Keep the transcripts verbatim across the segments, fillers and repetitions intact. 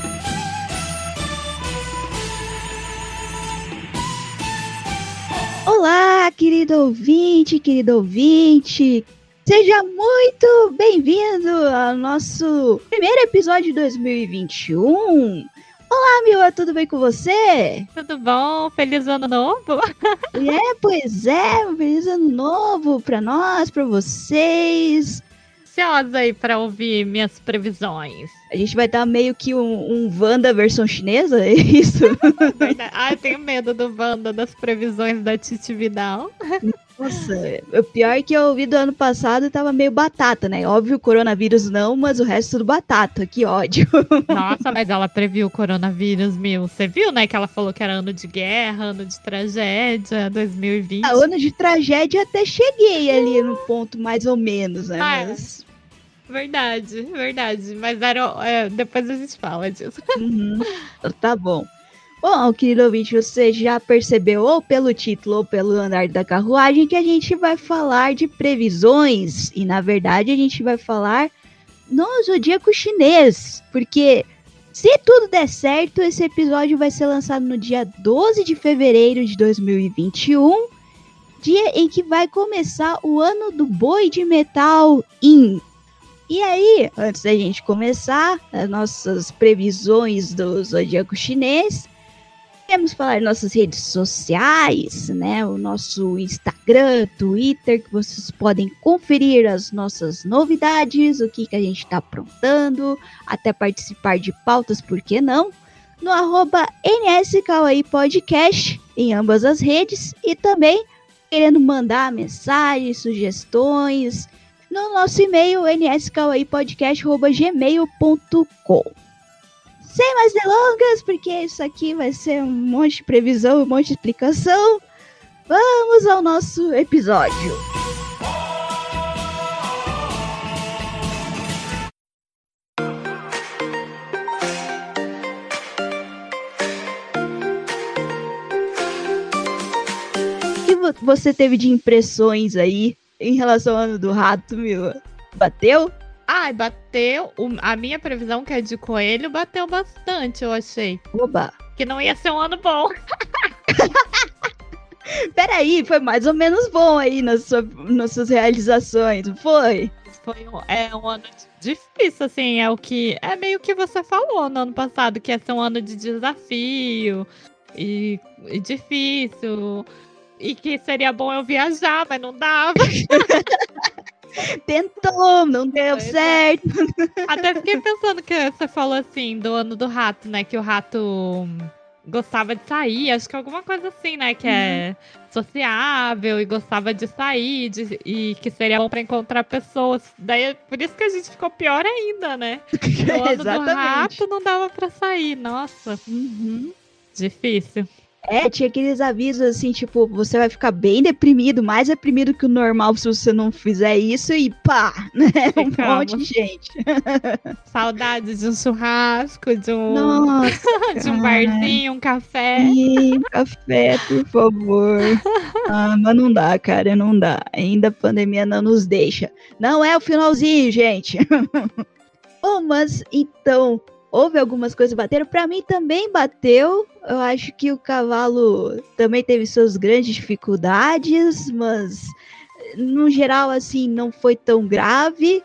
Olá, querido ouvinte, querido ouvinte. Seja muito bem-vindo ao nosso primeiro episódio de dois mil e vinte e um. Olá, Mila, tudo bem com você? Tudo bom? Feliz ano novo! É, pois é, um feliz ano novo pra nós, pra vocês. Ansiosa aí pra ouvir minhas previsões. A gente vai dar meio que um, um Wanda versão chinesa, é isso? Verdade. Ai, eu tenho medo do Wanda, das previsões da Titi Vidal. Nossa, o pior é que eu ouvi do ano passado tava meio batata, né? Óbvio, o coronavírus não, mas o resto tudo batata, que ódio. Nossa, mas ela previu o coronavírus, meu. Você viu, né, que ela falou que era ano de guerra, ano de tragédia, dois mil e vinte. A ano de tragédia até cheguei ali no ponto mais ou menos, né? Ah, mas... Verdade, verdade. Mas era, é, depois a gente fala disso. Uhum, tá bom. Bom, querido ouvinte, você já percebeu, ou pelo título ou pelo andar da carruagem, que a gente vai falar de previsões. E, na verdade, a gente vai falar no zodíaco chinês. Porque, se tudo der certo, esse episódio vai ser lançado no dia doze de fevereiro de dois mil e vinte e um. Dia em que vai começar o ano do boi de metal Yin. E aí, antes da gente começar as nossas previsões do zodíaco chinês, queremos falar nossas redes sociais, né? O nosso Instagram, Twitter, que vocês podem conferir as nossas novidades, o que, que a gente está aprontando, até participar de pautas, por que não? No arroba N S Kawaii Podcast, em ambas as redes, e também querendo mandar mensagens, sugestões, no nosso e-mail n s kawaii podcast arroba gmail ponto com. Sem mais delongas, porque isso aqui vai ser um monte de previsão, um monte de explicação. Vamos ao nosso episódio. O que você teve de impressões aí em relação ao ano do rato, Mila? Bateu? Ai, bateu. O, a minha previsão, que é de coelho, bateu bastante, eu achei. Oba! Que não ia ser um ano bom. Peraí, foi mais ou menos bom aí nas, sua, nas suas realizações, não foi? Foi um, é um ano difícil, assim, é o que... É meio que você falou no ano passado, que ia ser um ano de desafio e, e difícil... E que seria bom eu viajar, mas não dava. Tentou, não deu pois certo. É. Até fiquei pensando que você falou assim, do ano do rato, né? Que o rato gostava de sair. Acho que alguma coisa assim, né? Que uhum. é sociável e gostava de sair. De, e que seria bom pra encontrar pessoas. Daí, por isso que a gente ficou pior ainda, né? No ano do rato não dava pra sair. Nossa. Uhum. Difícil. É, tinha aqueles avisos assim, tipo, você vai ficar bem deprimido, mais deprimido que o normal se você não fizer isso e pá, né? Um Ficamos. monte de gente. Saudade de um churrasco, de um, Nossa, de um barzinho, um café. Sim, café, por favor. Ah, mas não dá, cara, não dá. Ainda a pandemia não nos deixa. Não é o finalzinho, gente. Bom, mas então... Houve algumas coisas que bateram. Pra mim também bateu. Eu acho que o cavalo também teve suas grandes dificuldades, mas no geral, assim, não foi tão grave.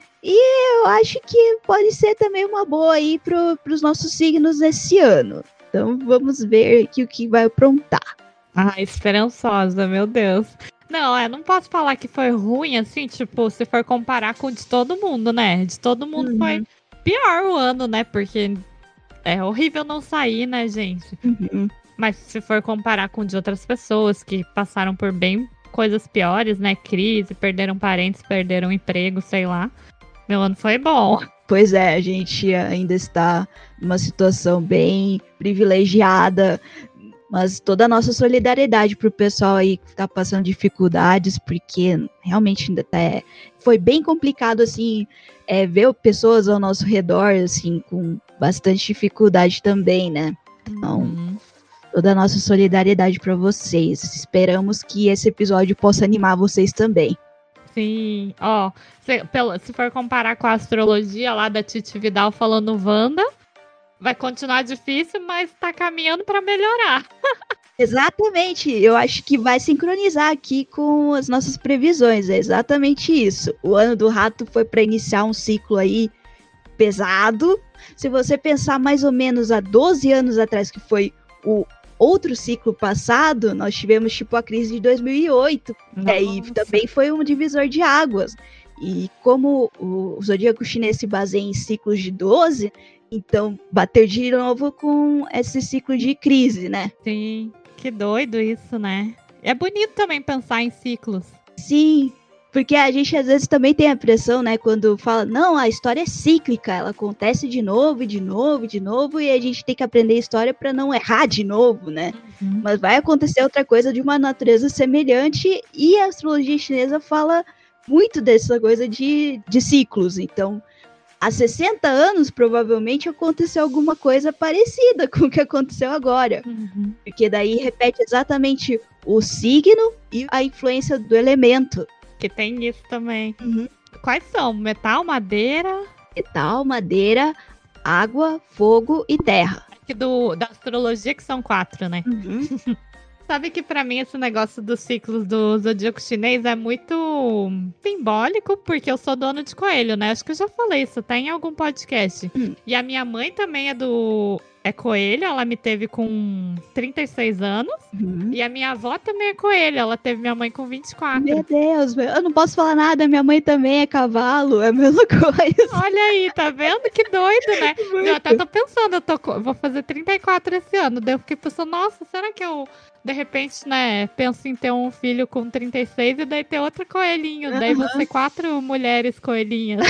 E eu acho que pode ser também uma boa aí pro, pros nossos signos esse ano. Então vamos ver aqui o que vai aprontar. Ah, esperançosa, meu Deus. Não, é, não posso falar que foi ruim, assim, tipo, se for comparar com o de todo mundo, né? De todo mundo uhum. foi... pior o ano, né? Porque é horrível não sair, né, gente? Uhum. Mas se for comparar com de outras pessoas que passaram por bem coisas piores, né? Crise, perderam parentes, perderam emprego, sei lá. Meu ano foi bom. Pois é, a gente ainda está numa situação bem privilegiada, mas toda a nossa solidariedade pro pessoal aí que tá passando dificuldades, porque realmente ainda tá, foi bem complicado, assim, é, ver pessoas ao nosso redor, assim, com bastante dificuldade também, né? Então, uhum. toda a nossa solidariedade para vocês. Esperamos que esse episódio possa animar vocês também. Sim, ó, se, pelo, se for comparar com a astrologia lá da Titi Vidal falando Wanda, vai continuar difícil, mas tá caminhando pra melhorar. Exatamente, eu acho que vai sincronizar aqui com as nossas previsões, é exatamente isso. O ano do rato foi para iniciar um ciclo aí pesado. Se você pensar mais ou menos há doze anos atrás, que foi o outro ciclo passado, nós tivemos tipo a crise de dois mil e oito, e aí também foi um divisor de águas. E como o zodíaco chinês se baseia em ciclos de doze, então bateu de novo com esse ciclo de crise, né? Sim. Que doido isso, né? É bonito também pensar em ciclos. Sim, porque a gente às vezes também tem a impressão, né, quando fala, não, a história é cíclica, ela acontece de novo, de novo, de novo, e a gente tem que aprender história para não errar de novo, né? Uhum. Mas vai acontecer outra coisa de uma natureza semelhante, e a astrologia chinesa fala muito dessa coisa de, de ciclos, então... Há sessenta anos, provavelmente, aconteceu alguma coisa parecida com o que aconteceu agora. Uhum. Porque daí repete exatamente o signo e a influência do elemento. Que tem isso também. Uhum. Quais são? Metal, madeira? Metal, madeira, água, fogo e terra. Aqui do, da astrologia que são quatro, né? Uhum. Sabe que pra mim esse negócio dos ciclos do zodíaco chinês é muito simbólico, porque eu sou dono de coelho, né? Acho que eu já falei isso, tá em algum podcast. Hum. E a minha mãe também é do... é coelho, ela me teve com trinta e seis anos. Uhum. E a minha avó também é coelho, ela teve minha mãe com vinte e quatro. Meu Deus, eu não posso falar nada, minha mãe também é cavalo, é a mesma coisa. Olha aí, tá vendo? Que doido, né? Muito. Eu até tô pensando, eu tô, vou fazer trinta e quatro esse ano. Daí eu fiquei pensando, nossa, será que eu... de repente, né, penso em ter um filho com trinta e seis e daí ter outro coelhinho. Uhum. Daí vão ser quatro mulheres coelhinhas.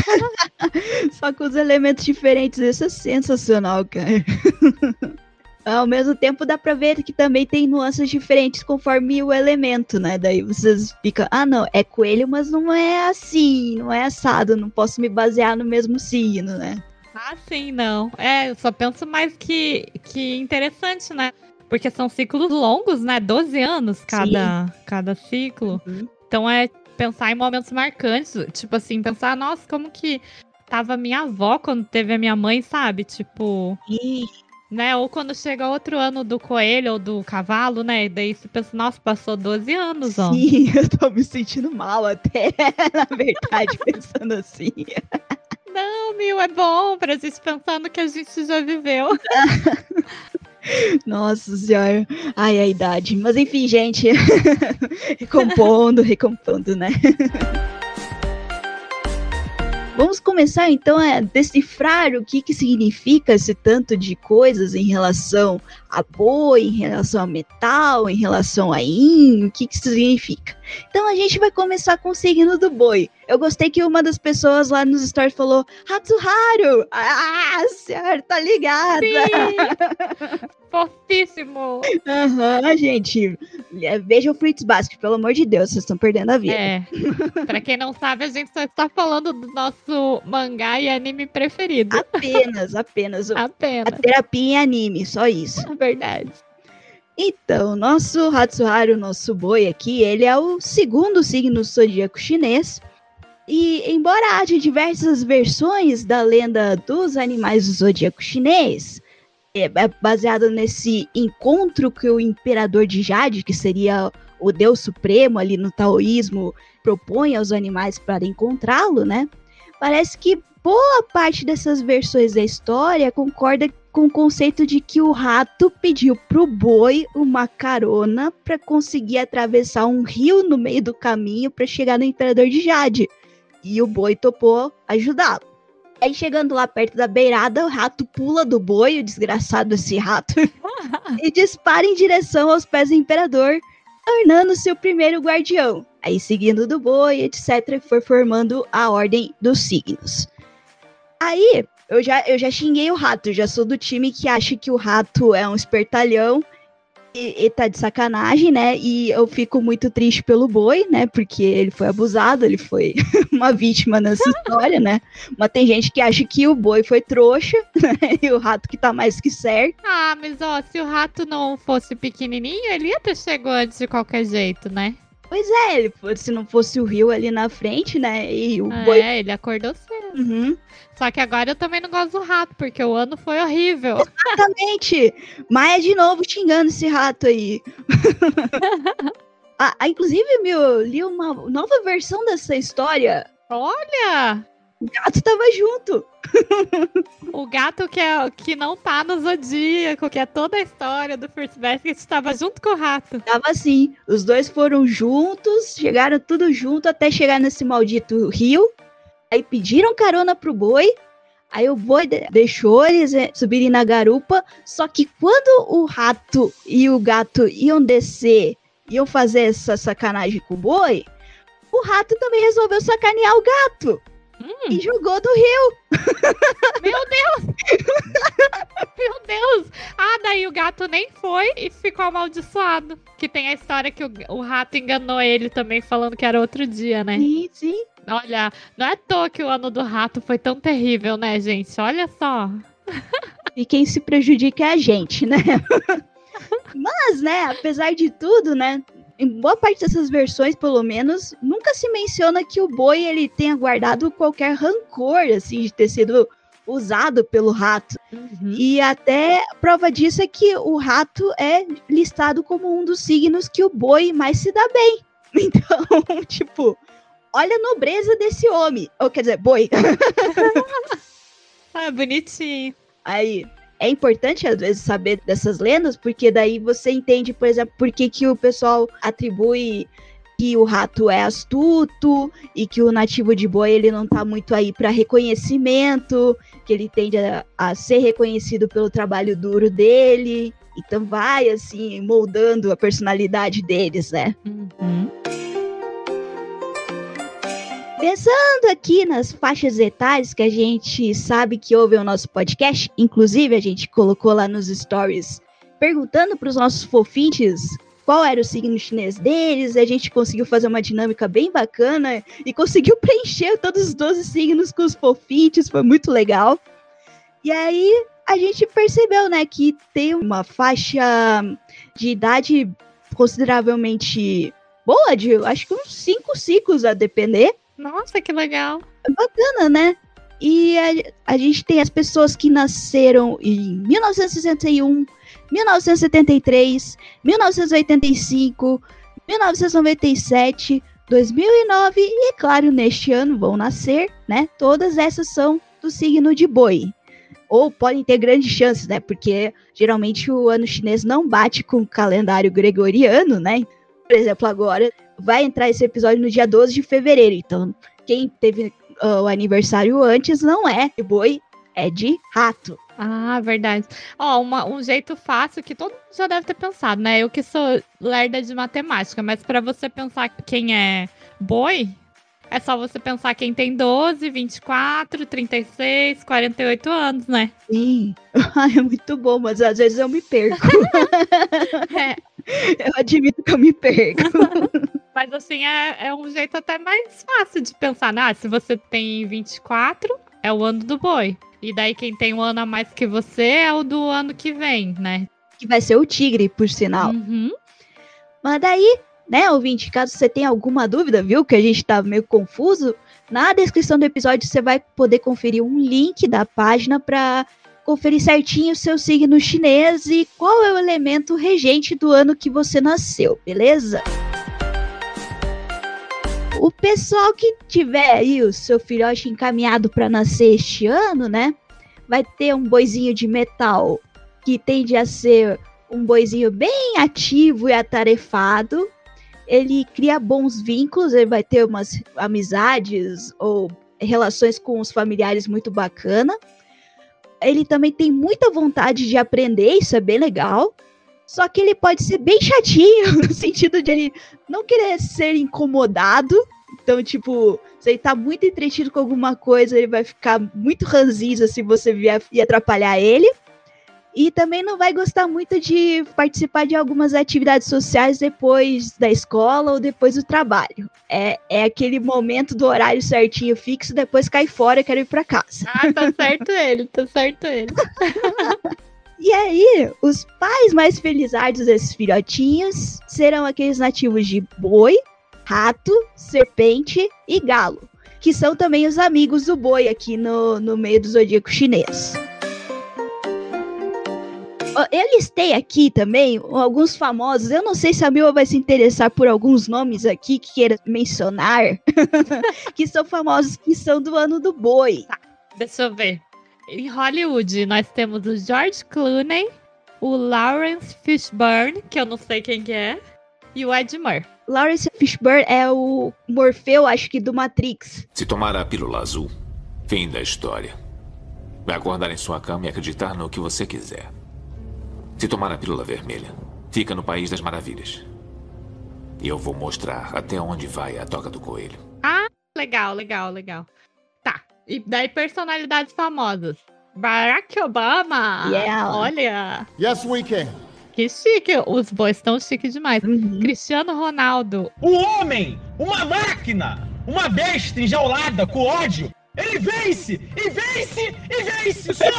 Só com os elementos diferentes. Isso é sensacional, cara. Ao mesmo tempo, dá pra ver que também tem nuances diferentes conforme o elemento, né? Daí vocês ficam, ah, não, é coelho, mas não é assim, não é assado, não posso me basear no mesmo signo, né? Ah, sim, não. É, eu só penso mais que, que interessante, né? Porque são ciclos longos, né? doze anos cada, cada ciclo. Uhum. Então é pensar em momentos marcantes. Tipo assim, pensar, nossa, como que tava minha avó quando teve a minha mãe, sabe? Tipo... Ih. Né? Ou quando chega outro ano do coelho ou do cavalo, né? E daí você pensa, nossa, passou doze anos, ó. Sim, eu tô me sentindo mal até, na verdade, pensando assim. Não, Mil, é bom pra gente pensar no que a gente já viveu. Nossa senhora. Ai, a idade. Mas enfim, gente. recompondo, recompondo, né? Vamos começar então a decifrar o que, que significa esse tanto de coisas em relação a boi, em relação a metal, em relação a yin, o que, que isso significa. Então a gente vai começar com o signo do boi. Eu gostei que uma das pessoas lá nos stories falou Hatsuharu! Ah, senhora, tá ligada! Sim! Fofíssimo! Aham, uhum, gente. Veja o Fruits Basket, pelo amor de Deus, vocês estão perdendo a vida. É. Pra quem não sabe, a gente só está falando do nosso mangá e anime preferido. Apenas, apenas. Apenas. A terapia em anime, só isso. É verdade. Então, nosso Hatsuharu, nosso boi aqui, ele é o segundo signo zodíaco chinês. E, embora haja diversas versões da lenda dos animais do zodíaco chinês, é baseado nesse encontro que o imperador de Jade, que seria o deus supremo ali no taoísmo, propõe aos animais para encontrá-lo, né? Parece que boa parte dessas versões da história concorda com o conceito de que o rato pediu pro boi uma carona para conseguir atravessar um rio no meio do caminho para chegar no imperador de Jade. E o boi topou ajudá-lo. Aí chegando lá perto da beirada, o rato pula do boi, o desgraçado esse rato, e dispara em direção aos pés do imperador, tornando-se o primeiro guardião. Aí seguindo do boi, etcétera, foi formando a ordem dos signos. Aí, eu já, eu já xinguei o rato, já sou do time que acha que o rato é um espertalhão e, e tá de sacanagem, né? E eu fico muito triste pelo boi, né? Porque ele foi abusado, ele foi uma vítima nessa história, né? Mas tem gente que acha que o boi foi trouxa, né? E o rato que tá mais que certo. Ah, mas ó, se o rato não fosse pequenininho, ele ia ter chegado antes de qualquer jeito, né? Pois é, ele, se não fosse o rio ali na frente, né? E o é, boi... ele acordou cedo. Uhum. Só que agora eu também não gosto do rato, porque o ano foi horrível. Exatamente! Maia de novo xingando esse rato aí. ah, inclusive, meu, li uma nova versão dessa história. Olha! O gato tava junto. O gato que, é, que não tá no Zodíaco, que é toda a história do Fruits Basket, estava junto com o rato. Tava assim, os dois foram juntos, chegaram tudo junto até chegar nesse maldito rio. Aí pediram carona pro boi. Aí o boi deixou eles subirem na garupa. Só que quando o rato e o gato iam descer, iam fazer essa sacanagem com o boi, o rato também resolveu sacanear o gato. Hum. E jogou do rio. Meu Deus! Meu Deus! Ah, daí o gato nem foi e ficou amaldiçoado. Que tem a história que o, o rato enganou ele também, falando que era outro dia, né? Sim, sim. Olha, não é à toa que o ano do rato foi tão terrível, né, gente? Olha só. E quem se prejudica é a gente, né? Mas, né, apesar de tudo, né, em boa parte dessas versões, pelo menos, nunca se menciona que o boi ele tenha guardado qualquer rancor, assim, de ter sido usado pelo rato. Uhum. E até prova disso é que o rato é listado como um dos signos que o boi mais se dá bem. Então, tipo, olha a nobreza desse homem. Ou quer dizer, boi. Ah, bonitinho. Aí, é importante, às vezes, saber dessas lendas, porque daí você entende, por exemplo, por que, que o pessoal atribui que o rato é astuto e que o nativo de boi ele não tá muito aí para reconhecimento, que ele tende a, a ser reconhecido pelo trabalho duro dele. Então vai, assim, moldando a personalidade deles, né? Uhum. Pensando aqui nas faixas etárias que a gente sabe que ouve o nosso podcast, inclusive a gente colocou lá nos stories perguntando para os nossos fofintes qual era o signo chinês deles, a gente conseguiu fazer uma dinâmica bem bacana e conseguiu preencher todos os doze signos com os fofintes, foi muito legal. E aí a gente percebeu, né, que tem uma faixa de idade consideravelmente boa, de acho que uns cinco ciclos a depender. Nossa, que legal. É bacana, né? E a, a gente tem as pessoas que nasceram em mil novecentos e sessenta e um, mil novecentos e setenta e três, mil novecentos e oitenta e cinco, mil novecentos e noventa e sete, dois mil e nove e, claro, neste ano vão nascer, né? Todas essas são do signo de boi. Ou podem ter grandes chances, né? Porque geralmente o ano chinês não bate com o calendário gregoriano, né? Por exemplo, agora vai entrar esse episódio no dia doze de fevereiro. Então, quem teve uh, o aniversário antes não é de boi, é de rato. Ah, verdade. Ó, uma, um jeito fácil que todo mundo já deve ter pensado, né? Eu que sou lerda de matemática, mas para você pensar quem é boi, é só você pensar quem tem doze, vinte e quatro, trinta e seis, quarenta e oito anos, né? Sim. É muito bom, mas às vezes eu me perco. É. Eu admito que eu me perco. Mas assim, é, é um jeito até mais fácil de pensar. Ah, se você tem vinte e quatro, é o ano do boi. E daí quem tem um ano a mais que você é o do ano que vem, né? Que vai ser o tigre, por sinal. Uhum. Mas daí, né, ouvinte, caso você tenha alguma dúvida, viu, que a gente tá meio confuso, na descrição do episódio você vai poder conferir um link da página para conferir certinho o seu signo chinês e qual é o elemento regente do ano que você nasceu, beleza? O pessoal que tiver aí o seu filhote encaminhado para nascer este ano, né, vai ter um boizinho de metal que tende a ser um boizinho bem ativo e atarefado. Ele cria bons vínculos, ele vai ter umas amizades ou relações com os familiares muito bacana. Ele também tem muita vontade de aprender, isso é bem legal. Só que ele pode ser bem chatinho, no sentido de ele não querer ser incomodado. Então, tipo, se ele tá muito entretido com alguma coisa, ele vai ficar muito ranzinza se você vier e atrapalhar ele. E também não vai gostar muito de participar de algumas atividades sociais depois da escola ou depois do trabalho. É, é aquele momento do horário certinho fixo, depois cai fora e quero ir pra casa. Ah, tá certo ele, tá certo ele. E aí, os pais mais felizardos desses filhotinhos serão aqueles nativos de boi, rato, serpente e galo, que são também os amigos do boi aqui no, no meio do zodíaco chinês. Eu listei aqui também alguns famosos. Eu não sei se a Mila vai se interessar por alguns nomes aqui que queira mencionar, que são famosos, que são do ano do boi. Tá, deixa eu ver. Em Hollywood, nós temos o George Clooney, o Lawrence Fishburne, que eu não sei quem que é, e o Ed Murphy. Lawrence Fishburne é o Morfeu, acho que do Matrix. Se tomar a pílula azul, fim da história. Vai acordar em sua cama e acreditar no que você quiser. Se tomar a pílula vermelha, fica no País das Maravilhas. E eu vou mostrar até onde vai a toca do coelho. Ah, legal, legal, legal. Tá, e daí personalidades famosas. Barack Obama. Yeah. Olha. Yes, we can. Que chique, os bois estão chiques demais. Uhum. Cristiano Ronaldo. O homem, uma máquina, uma besta enjaulada com ódio, ele vence, e vence, e vence, só!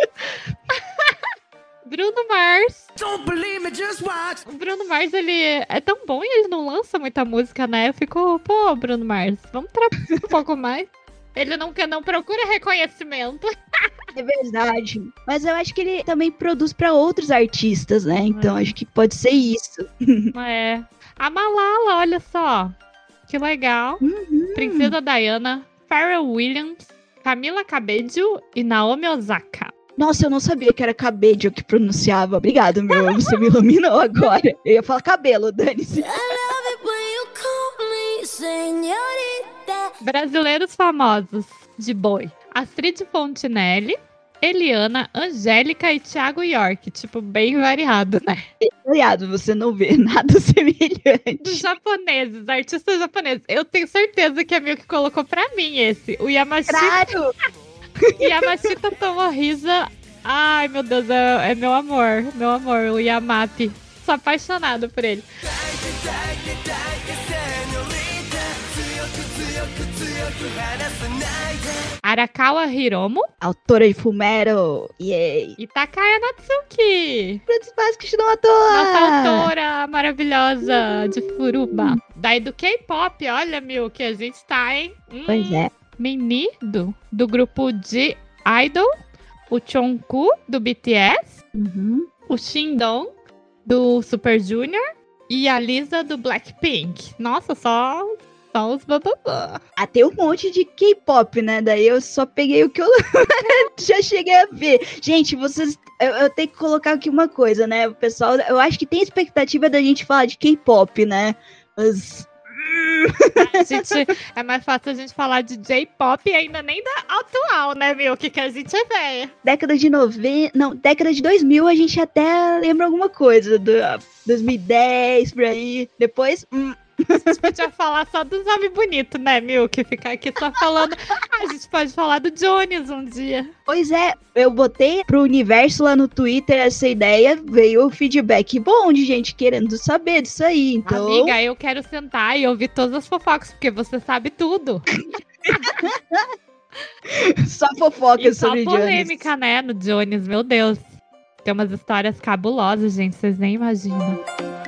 Bruno Mars. Don't believe me, just watch. O Bruno Mars, ele é tão bom e ele não lança muita música, né? Eu fico, pô, Bruno Mars, vamos trabalhar um pouco mais. Ele não, não procura reconhecimento. É verdade. Mas eu acho que ele também produz pra outros artistas, né? Então É. acho que pode ser isso. É. A Malala, olha só. Que legal. Uhum. Princesa Diana, Pharrell Williams, Camila Cabello e Naomi Osaka. Nossa, eu não sabia que era cabelo que pronunciava. Obrigado, meu. Você me iluminou agora. Eu ia falar cabelo, dane-se. Brasileiros famosos de boi. Astrid Fontinelli, Eliana, Angélica e Thiago York. Tipo, bem variado, né? Aliado, você não vê nada semelhante. Japoneses, artistas japoneses. Eu tenho certeza que é meu que colocou pra mim esse. O Yamashita, Claro! Yamashita Tomohisa. Ai, meu Deus, é, é meu amor. Meu amor, o Yamapi. Sou apaixonada por ele. Arakawa Hiromo Autora de Fumero. Yay. e Takaya Natsuki. Frutos básicos não à toa. Nossa autora maravilhosa de Furuba. Daí do K-pop, olha, meu, que a gente tá, hein? Hum, Pois é. Minnie, do, do grupo de Idol. O Jungkook, do B T S. Uhum. O Shindong, do Super Junior. E a Lisa, do Blackpink. Nossa, só, só os bababá. Ah, tem um monte de K-pop, né? Daí eu só peguei o que eu já cheguei a ver. Gente, vocês... Eu, eu tenho que colocar aqui uma coisa, né? O pessoal... Eu acho que tem expectativa da gente falar de K-pop, né? Mas... A gente, é mais fácil a gente falar de J-pop e ainda nem da atual, né, meu? Que que a gente é velha. Década de noventa... Não, década de dois mil a gente até lembra alguma coisa. Do dois mil e dez, por aí. Depois... Hum. A gente podia falar só dos homens bonitos, né, meu? Que ficar aqui só falando... A gente pode falar do Jones um dia. Pois é, eu botei pro universo lá no Twitter essa ideia, veio o feedback bom de gente querendo saber disso aí, então... Amiga, eu quero sentar e ouvir todas as fofocas, porque você sabe tudo. Só fofoca E só sobre Jones. polêmica, né, no Jones, meu Deus. Tem umas histórias cabulosas, gente, vocês nem imaginam.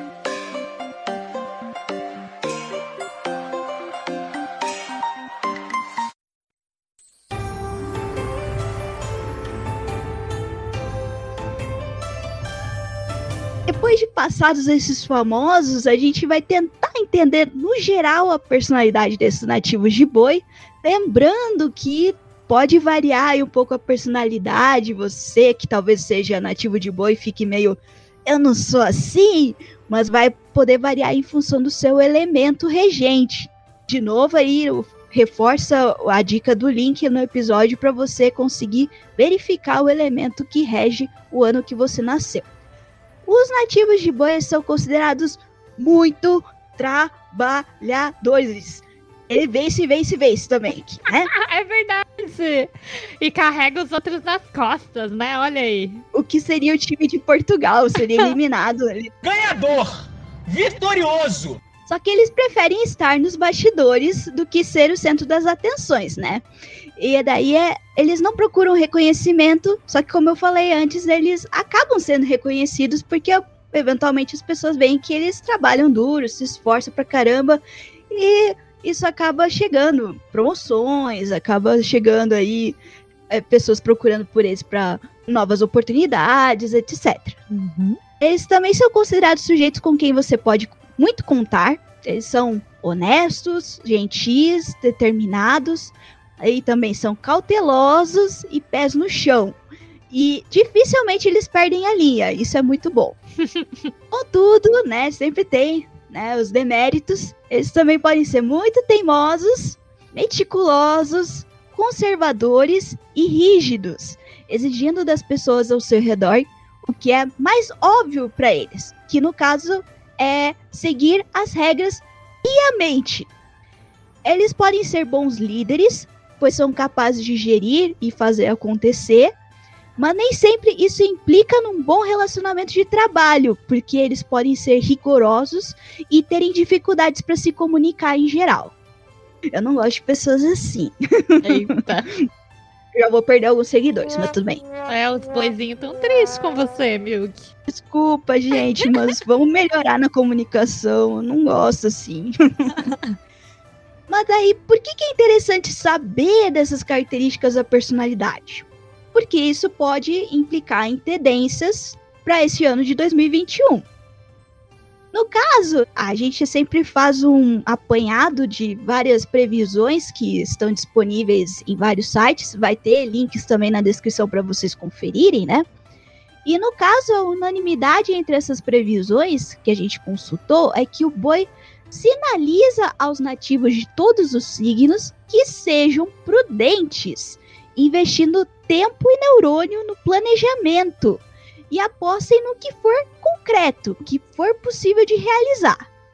Depois de passados esses famosos, a gente vai tentar entender, no geral, a personalidade desses nativos de boi. Lembrando que pode variar aí um pouco a personalidade. Você, que talvez seja nativo de boi, fique meio... Eu não sou assim, mas vai poder variar em função do seu elemento regente. De novo aí, reforça a dica do link no episódio para você conseguir verificar o elemento que rege o ano que você nasceu. Os nativos de boi são considerados muito trabalhadores. Ele vence, vence, vence também, né? É verdade! E carrega os outros nas costas, né? Olha aí. O que seria o time de Portugal, seria eliminado. Ganhador! Vitorioso! Só que eles preferem estar nos bastidores do que ser o centro das atenções, né? E daí é, eles não procuram reconhecimento, só que como eu falei antes, eles acabam sendo reconhecidos porque eventualmente as pessoas veem que eles trabalham duro, se esforçam pra caramba E isso acaba chegando promoções, acaba chegando aí é, pessoas procurando por eles para novas oportunidades, etcétera. Uhum. Eles também são considerados sujeitos com quem você pode muito contar. Eles são honestos, gentis, determinados, aí também são cautelosos e pés no chão. E dificilmente eles perdem a linha, isso é muito bom. Contudo, né, sempre tem, né, os deméritos. Eles também podem ser muito teimosos, meticulosos, conservadores e rígidos, exigindo das pessoas ao seu redor o que é mais óbvio para eles, que no caso é seguir as regras piamente. Eles podem ser bons líderes, pois são capazes de gerir e fazer acontecer, mas nem sempre isso implica num bom relacionamento de trabalho, porque eles podem ser rigorosos e terem dificuldades para se comunicar em geral. Eu não gosto de pessoas assim. Eita. Já vou perder alguns seguidores, mas tudo bem. É, os boizinhos tão tristes com você, Milk. Desculpa, gente, mas vamos melhorar na comunicação. Eu não gosto assim. Mas daí, por que, que é interessante saber dessas características da personalidade? Porque isso pode implicar em tendências para esse ano de dois mil e vinte e um. No caso, a gente sempre faz um apanhado de várias previsões que estão disponíveis em vários sites. Vai ter links também na descrição para vocês conferirem, né? E no caso, a unanimidade entre essas previsões que a gente consultou é que o boi sinaliza aos nativos de todos os signos que sejam prudentes, investindo tempo e neurônio no planejamento e apostem no que for concreto, que for possível de realizar.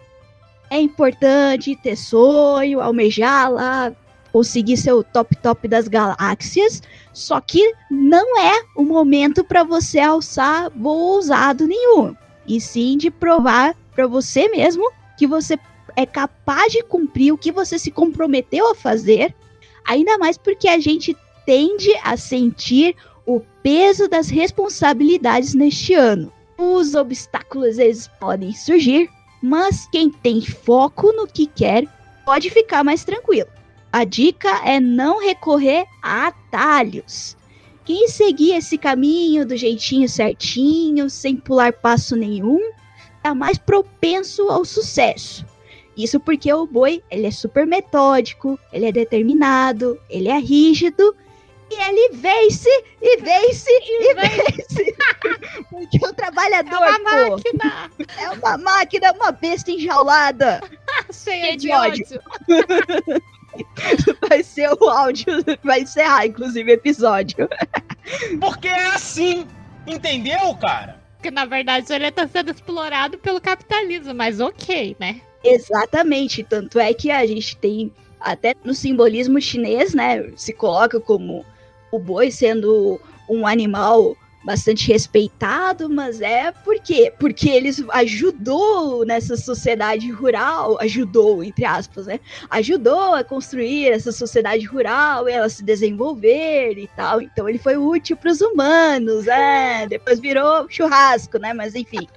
É importante ter sonho, almejar lá, conseguir ser o top top das galáxias, só que não é o momento para você alçar voo ousado nenhum, e sim de provar para você mesmo que você é capaz de cumprir o que você se comprometeu a fazer, ainda mais porque a gente tende a sentir o peso das responsabilidades neste ano. Os obstáculos às vezes podem surgir, mas quem tem foco no que quer pode ficar mais tranquilo. A dica é não recorrer a atalhos. Quem seguir esse caminho do jeitinho certinho, sem pular passo nenhum, está mais propenso ao sucesso. Isso porque o boi, ele é super metódico, ele é determinado, ele é rígido, e ele vence, e vence, e, e vence. Porque o trabalhador, é uma pô, máquina. é uma máquina, uma besta enjaulada. Cheia de de ódio. ódio. Vai ser o áudio, vai encerrar, inclusive, o episódio. Porque é assim, entendeu, cara? Porque, na verdade, ele tá sendo explorado pelo capitalismo, mas ok, né? Exatamente, tanto é que a gente tem, até no simbolismo chinês, né, se coloca como o boi sendo um animal bastante respeitado, mas é por quê? Porque eles ajudou nessa sociedade rural, ajudou, entre aspas, né, ajudou a construir essa sociedade rural, ela se desenvolver e tal, então ele foi útil para os humanos, é, depois virou churrasco, né, mas enfim.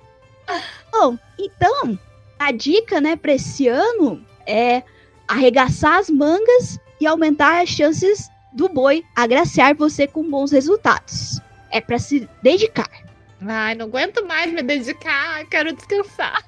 Bom, então, a dica, né, para esse ano é arregaçar as mangas e aumentar as chances do boi agraciar você com bons resultados. É para se dedicar. Ai, não aguento mais me dedicar, quero descansar.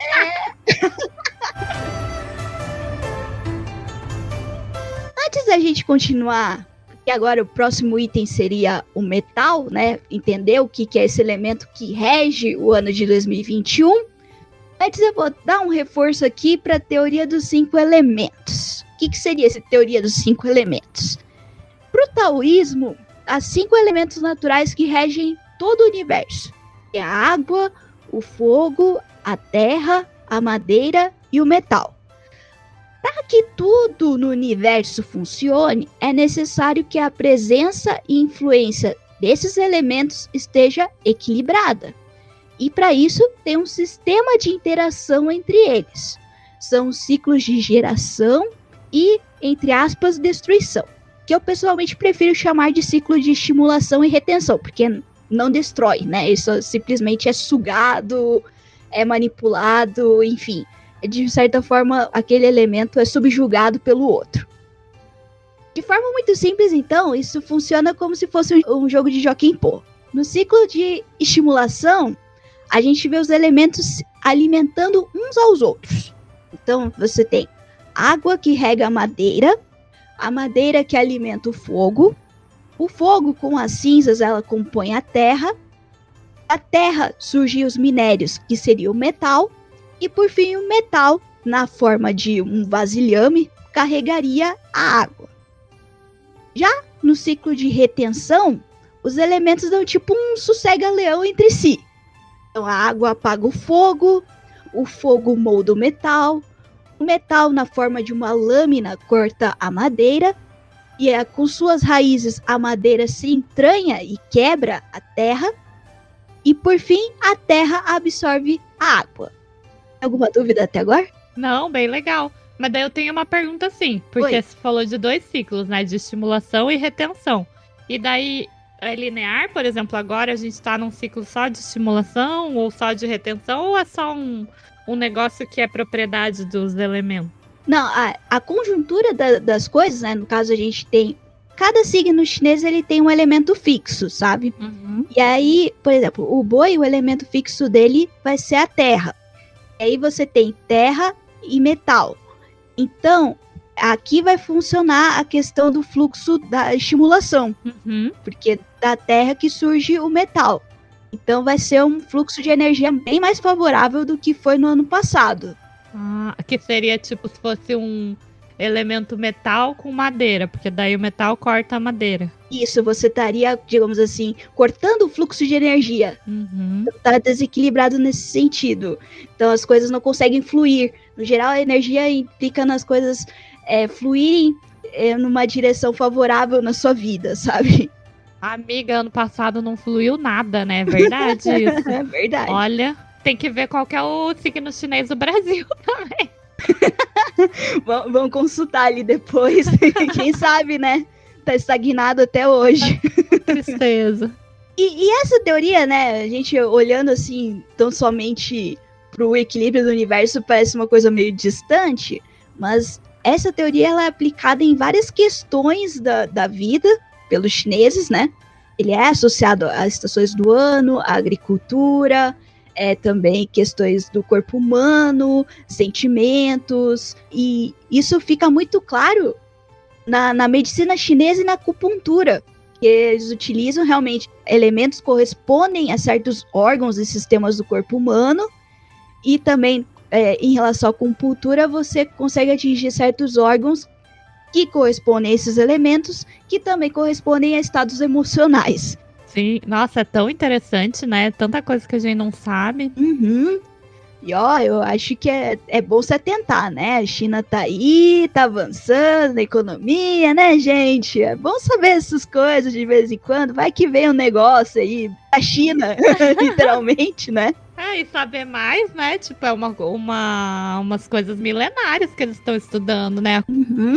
Antes da gente continuar, porque agora o próximo item seria o metal, né? Entender o que, que é esse elemento que rege o ano de dois mil e vinte e um. Antes eu vou dar um reforço aqui para a teoria dos cinco elementos. O que, que seria essa teoria dos cinco elementos? Para o taoísmo, há cinco elementos naturais que regem todo o universo. É a água, o fogo, a terra, a madeira e o metal. Para que tudo no universo funcione, é necessário que a presença e influência desses elementos esteja equilibrada. E para isso, tem um sistema de interação entre eles. São ciclos de geração e, entre aspas, destruição. Que eu pessoalmente prefiro chamar de ciclo de estimulação e retenção, porque não destrói, né? Isso simplesmente é sugado, é manipulado, enfim. de certa forma, aquele elemento é subjugado pelo outro. De forma muito simples, então, isso funciona como se fosse um jogo de Jockey-Pô. No ciclo de estimulação, a gente vê os elementos alimentando uns aos outros. Então, você tem água que rega a madeira, a madeira que alimenta o fogo, o fogo com as cinzas ela compõe a terra, da terra surgem os minérios, que seria o metal, e por fim o metal, na forma de um vasilhame, carregaria a água. Já no ciclo de retenção, os elementos dão tipo um sossega-leão entre si. Então a água apaga o fogo, o fogo molda o metal, o metal na forma de uma lâmina corta a madeira, e é, com suas raízes a madeira se entranha e quebra a terra, e por fim a terra absorve a água. Alguma dúvida até agora? Não, bem legal. Mas daí eu tenho uma pergunta assim, porque Oi. você falou de dois ciclos, né? De estimulação e retenção. E daí, é linear, por exemplo, agora a gente tá num ciclo só de estimulação ou só de retenção, ou é só um, um negócio que é propriedade dos elementos? Não, a, a conjuntura da, das coisas, né? No caso a gente tem... Cada signo chinês ele tem um elemento fixo, sabe? Uhum. E aí, por exemplo, o boi, o elemento fixo dele vai ser a terra. E aí você tem terra e metal. Então, aqui vai funcionar a questão do fluxo da estimulação, Uhum. porque da terra que surge o metal. Então vai ser um fluxo de energia bem mais favorável do que foi no ano passado. Ah, que seria tipo se fosse um elemento metal com madeira, porque daí o metal corta a madeira. Isso, você estaria, digamos assim, cortando o fluxo de energia. Uhum. Tá desequilibrado nesse sentido. Então as coisas não conseguem fluir. No geral, a energia implica nas coisas é, fluírem é, numa direção favorável na sua vida, sabe? Amiga, ano passado não fluiu nada, né? É verdade isso. É verdade. Olha, tem que ver qual que é o signo chinês do Brasil também. V- vamos consultar ali depois. Quem sabe, né? Tá estagnado até hoje. Tristeza. E, e essa teoria, né? A gente olhando assim, tão somente pro equilíbrio do universo, parece uma coisa meio distante. Mas essa teoria ela é aplicada em várias questões da, da vida pelos chineses, né? Ele é associado às estações do ano, à agricultura, é, também questões do corpo humano, sentimentos, e isso fica muito claro na, na medicina chinesa e na acupuntura, que eles utilizam realmente elementos que correspondem a certos órgãos e sistemas do corpo humano, e também é, em relação à acupuntura você consegue atingir certos órgãos que correspondem a esses elementos, que também correspondem a estados emocionais. Sim, nossa, é tão interessante, né? Tanta coisa que a gente não sabe. Uhum. E ó, eu acho que é, é bom se atentar, né? A China tá aí, tá avançando na economia, né, gente? É bom saber essas coisas de vez em quando. Vai que vem um negócio aí da China, literalmente, né? É, e saber mais, né? Tipo, é uma, uma, umas coisas milenárias que eles estão estudando, né? Uhum.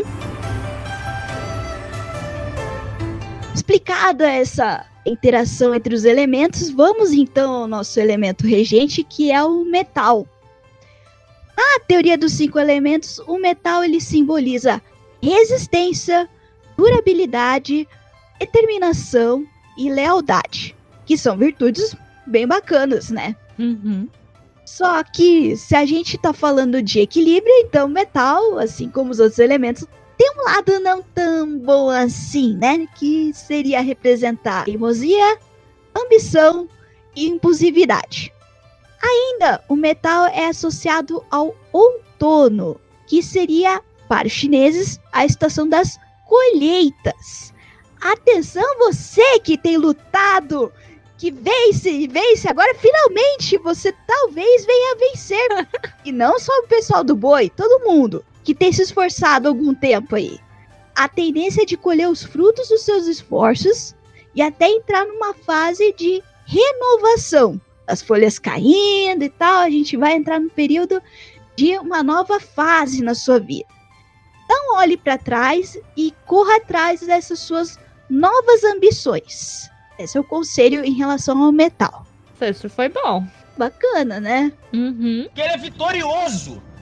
Explicada essa interação entre os elementos, vamos então ao nosso elemento regente, que é o metal. Na teoria dos cinco elementos, o metal ele simboliza resistência, durabilidade, determinação e lealdade, que são virtudes bem bacanas, né? Uhum. Só que se a gente tá falando de equilíbrio, então metal, assim como os outros elementos, tem um lado não tão bom assim, né? Que seria representar teimosia, ambição e impulsividade. Ainda, o metal é associado ao outono, que seria, para os chineses, a estação das colheitas. Atenção você que tem lutado, que vence, vence, agora finalmente você talvez venha a vencer. E não só o pessoal do boi, todo mundo que tem se esforçado algum tempo aí. A tendência é de colher os frutos dos seus esforços e até entrar numa fase de renovação. As folhas caindo e tal, a gente vai entrar num período de uma nova fase na sua vida. Então olhe para trás e corra atrás dessas suas novas ambições. Esse é o conselho em relação ao metal. Isso foi bom. Bacana, né? Uhum. Que ele é vitorioso.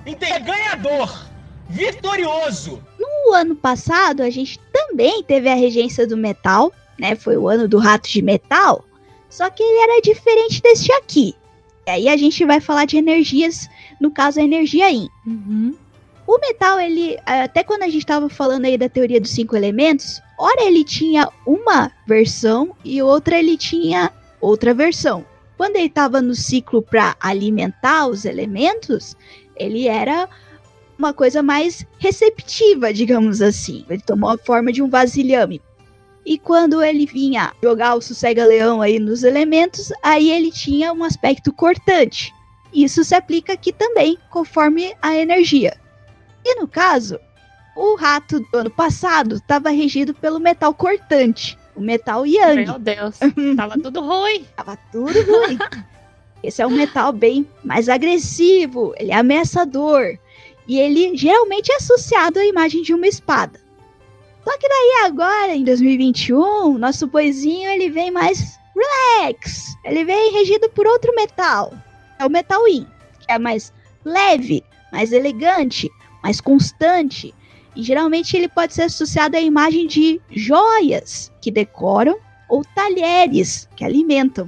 Entende? Ganhador, vitorioso. No ano passado, a gente também teve a regência do metal, né? Foi o ano do rato de metal, só que ele era diferente deste aqui. E aí a gente vai falar de energias, no caso a energia Yin. Uhum. O metal, ele, até quando a gente estava falando aí da teoria dos cinco elementos, ora ele tinha uma versão e outra ele tinha outra versão. Quando ele estava no ciclo para alimentar os elementos, ele era uma coisa mais receptiva, digamos assim. Ele tomou a forma de um vasilhame. E quando ele vinha jogar o sossega-leão aí nos elementos, aí ele tinha um aspecto cortante. Isso se aplica aqui também, conforme a energia. E no caso, o rato do ano passado estava regido pelo metal cortante, o metal Yang. Meu Deus, tava tudo ruim. Tava tudo ruim. Esse é um metal bem mais agressivo, ele é ameaçador. E ele geralmente é associado à imagem de uma espada. Só que daí agora, em dois mil e vinte e um, nosso boizinho ele vem mais relax. Ele vem regido por outro metal. É o metal Yin, que é mais leve, mais elegante, mais constante. E geralmente ele pode ser associado à imagem de joias que decoram ou talheres que alimentam.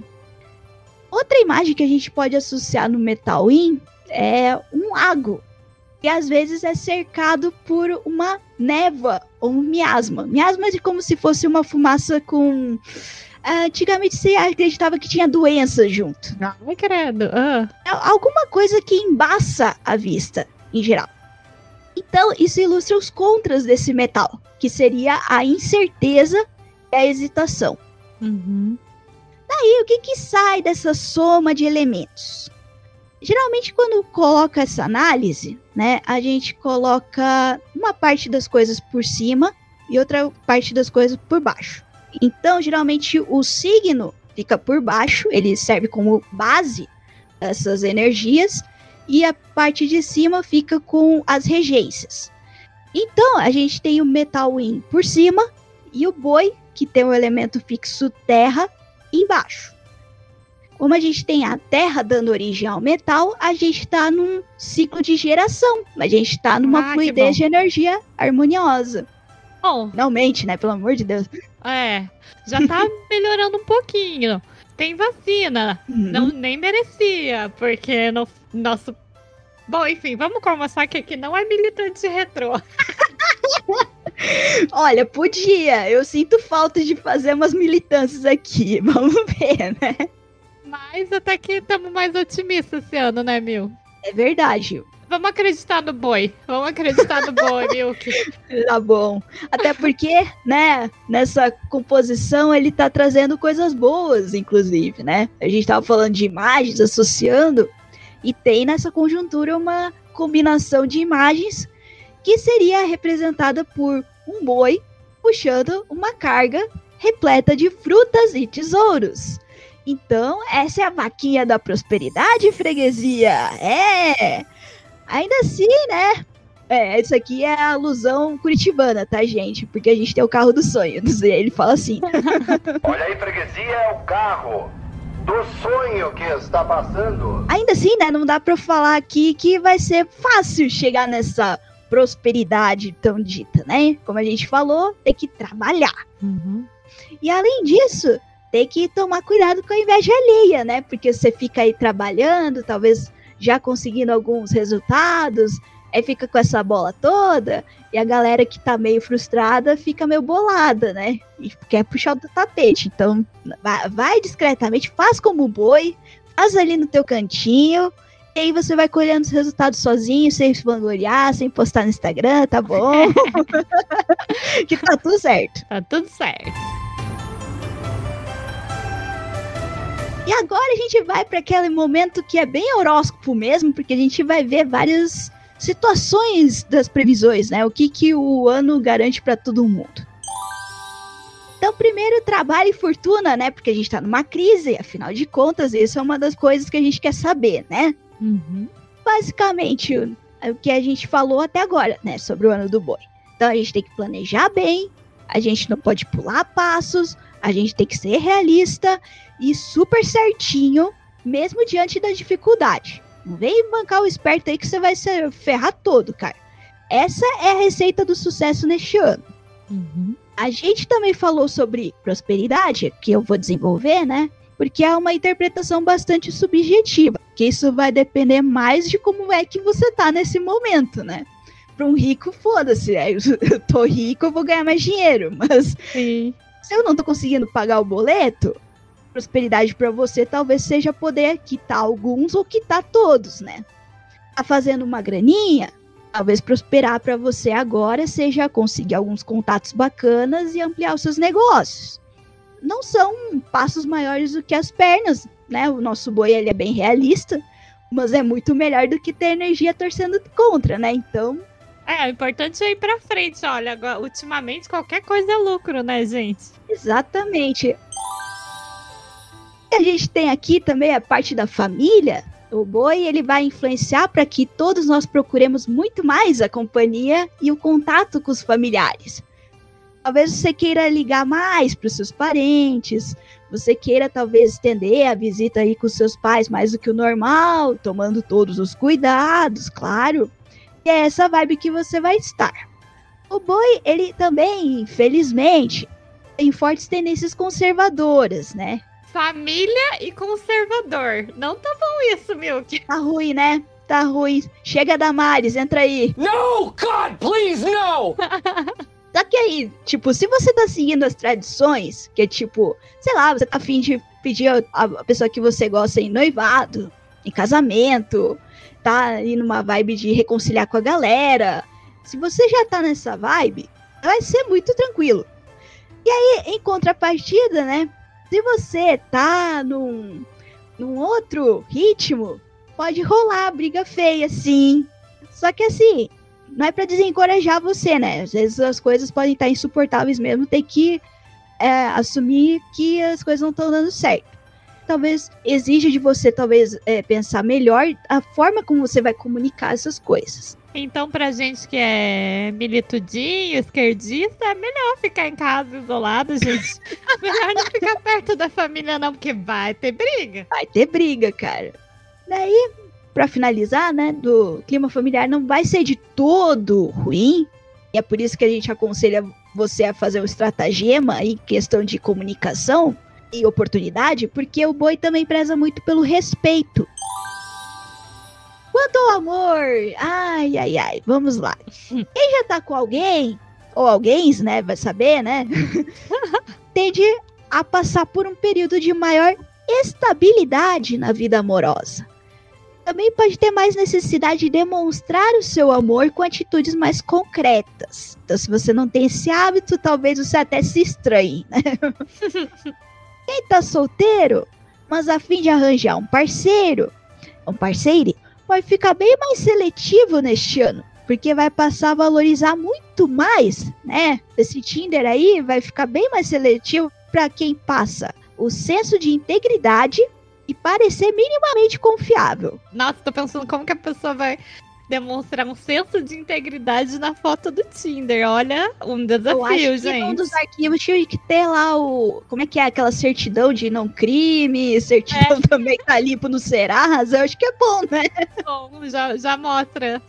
Outra imagem que a gente pode associar no metal Yin é um lago, que às vezes é cercado por uma névoa ou um miasma. Miasma é como se fosse uma fumaça com... Antigamente se acreditava que tinha doença junto. Ai, credo. Ah. Alguma coisa que embaça a vista, em geral. Então, isso ilustra os contras desse metal, que seria a incerteza e a hesitação. Uhum. Daí, o que que sai dessa soma de elementos? Geralmente, quando coloca essa análise, né, a gente coloca uma parte das coisas por cima e outra parte das coisas por baixo. Então, geralmente, o signo fica por baixo, ele serve como base dessas energias, e a parte de cima fica com as regências. Então, a gente tem o metal Yin por cima e o boi, que tem o elemento fixo terra, embaixo. Como a gente tem a terra dando origem ao metal, a gente está num ciclo de geração. A gente está numa Ah, fluidez de energia harmoniosa. Bom, Finalmente, né? Pelo amor de Deus. é, já tá melhorando um pouquinho. Tem vacina. Uhum. Não, nem merecia, porque no nosso... Bom, enfim, vamos começar que aqui não é militante retrô. Olha, podia. Eu sinto falta de fazer umas militâncias aqui. Vamos ver, né? Mas até que estamos mais otimistas esse ano, né, Mil? É verdade. Vamos acreditar no boi. Vamos acreditar no boi, Milk. Tá bom. Até porque, né, nessa composição ele tá trazendo coisas boas, inclusive, né? A gente tava falando de imagens, associando, e tem nessa conjuntura uma combinação de imagens que seria representada por um boi puxando uma carga repleta de frutas e tesouros. Então, essa é a vaquinha da prosperidade, freguesia. É! Ainda assim, né? É, isso aqui é a alusão curitibana, tá, gente? Porque a gente tem o carro do sonho. Ele fala assim. Olha aí, freguesia, é o carro do sonho que está passando. Ainda assim, né? Não dá pra falar aqui que vai ser fácil chegar nessa prosperidade tão dita, né? Como a gente falou, tem que trabalhar. Uhum. E além disso, tem que tomar cuidado com a inveja alheia, né? Porque você fica aí trabalhando, talvez já conseguindo alguns resultados, aí fica com essa bola toda, e a galera que tá meio frustrada fica meio bolada, né? E quer puxar do tapete. Então, vai, vai discretamente, faz como o boi, faz ali no teu cantinho, e aí você vai colhendo os resultados sozinho, sem se vangloriar, sem postar no Instagram, tá bom? Que tá tudo certo. Tá tudo certo. E agora a gente vai para aquele momento que é bem horóscopo mesmo, porque a gente vai ver várias situações das previsões, né? O que, que o ano garante para todo mundo. Então, primeiro, trabalho e fortuna, né? Porque a gente tá numa crise, afinal de contas, isso é uma das coisas que a gente quer saber, né? Uhum. Basicamente, o, o que a gente falou até agora, né? Sobre o ano do boi. Então, a gente tem que planejar bem, a gente não pode pular passos, a gente tem que ser realista e super certinho, mesmo diante da dificuldade. Não vem bancar o esperto aí que você vai se ferrar todo, cara. Essa é a receita do sucesso neste ano. Uhum. A gente também falou sobre prosperidade, que eu vou desenvolver, né? Porque é uma interpretação bastante subjetiva, que isso vai depender mais de como é que você tá nesse momento, né? Para um rico, foda-se, eu tô rico, eu vou ganhar mais dinheiro, mas Sim. se eu não tô conseguindo pagar o boleto, prosperidade para você talvez seja poder quitar alguns ou quitar todos, né? Tá fazendo uma graninha, talvez prosperar para você agora seja conseguir alguns contatos bacanas e ampliar os seus negócios. Não são passos maiores do que as pernas, né? O nosso boi, ele é bem realista, mas é muito melhor do que ter energia torcendo contra, né? Então... É, o importante é ir pra frente, olha, agora, ultimamente qualquer coisa é lucro, né, gente? Exatamente. A gente tem aqui também a parte da família. O boi, ele vai influenciar para que todos nós procuremos muito mais a companhia e o contato com os familiares. Talvez você queira ligar mais para os seus parentes, você queira talvez estender a visita aí com os seus pais mais do que o normal, tomando todos os cuidados, claro. E é essa vibe que você vai estar. O boi, ele também, infelizmente, tem fortes tendências conservadoras, né? Família e conservador. Não tá bom isso, Milk. Tá ruim, né? Tá ruim. Chega, Damares, entra aí. No, God, please, no! Só que aí, tipo, se você tá seguindo as tradições, que é tipo, sei lá, você tá a fim de pedir a, a pessoa que você gosta em noivado, em casamento, tá aí numa vibe de reconciliar com a galera. Se você já tá nessa vibe, vai ser muito tranquilo. E aí, em contrapartida, né? Se você tá num, num outro ritmo, pode rolar briga feia, sim. Só que assim, não é pra desencorajar você, né? Às vezes as coisas podem estar insuportáveis mesmo, tem que é, assumir que as coisas não estão dando certo. Talvez exija de você, talvez, é, pensar melhor a forma como você vai comunicar essas coisas. Então, pra gente que é militudinho, esquerdista, é melhor ficar em casa isolado, gente. Melhor não ficar perto da família, não, porque vai ter briga. Vai ter briga, cara. Daí, pra finalizar, né, do clima familiar não vai ser de todo ruim. E é por isso que a gente aconselha você a fazer um estratagema em questão de comunicação e oportunidade, porque o boi também preza muito pelo respeito. Quanto ao amor, ai, ai, ai, vamos lá. Quem já tá com alguém, ou alguém, né, vai saber, né, tende a passar por um período de maior estabilidade na vida amorosa. Também pode ter mais necessidade de demonstrar o seu amor com atitudes mais concretas. Então, se você não tem esse hábito, talvez você até se estranhe, né? Quem tá solteiro, mas a fim de arranjar um parceiro, um parceiro, vai ficar bem mais seletivo neste ano, porque vai passar a valorizar muito mais, né? Esse Tinder aí vai ficar bem mais seletivo para quem passa o senso de integridade e parecer minimamente confiável. Nossa, tô pensando como que a pessoa vai demonstrar um senso de integridade na foto do Tinder. Olha, um desafio, Eu acho que gente. um dos arquivos tinha que ter lá o... Como é que é? Aquela certidão de não crime, certidão É. também tá limpo no Serasa. Eu acho que é bom, né? Bom, já, já mostra.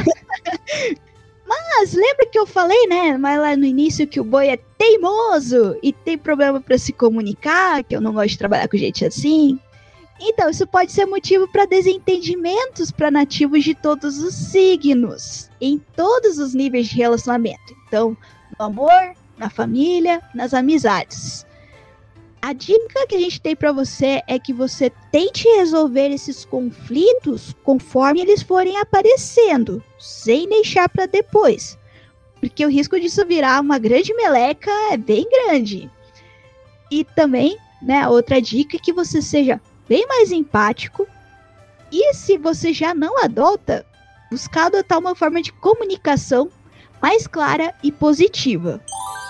Mas lembra que eu falei, né? Mas lá no início que o boi é teimoso e tem problema pra se comunicar, que eu não gosto de trabalhar com gente assim. Então, isso pode ser motivo para desentendimentos para nativos de todos os signos, em todos os níveis de relacionamento. Então, no amor, na família, nas amizades. A dica que a gente tem para você é que você tente resolver esses conflitos conforme eles forem aparecendo, sem deixar para depois. Porque o risco disso virar uma grande meleca é bem grande. E também, né, outra dica é que você seja bem mais empático, e se você já não adota, buscar adotar uma forma de comunicação mais clara e positiva.